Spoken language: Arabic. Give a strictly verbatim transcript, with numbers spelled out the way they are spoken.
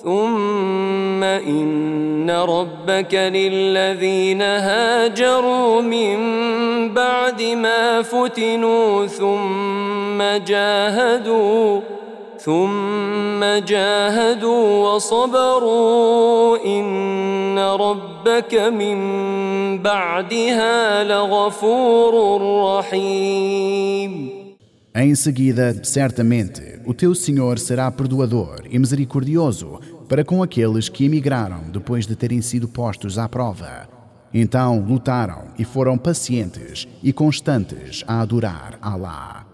ثم إن ربك للذين هاجروا من بعد ما فتنوا ثم جاهدوا ثم جاهدوا وصبروا إن ربك من بعدها لغفور رحيم. Em seguida, certamente, o teu Senhor será perdoador e misericordioso para com aqueles que emigraram depois de terem sido postos à prova. Então lutaram e foram pacientes e constantes a adorar Allah.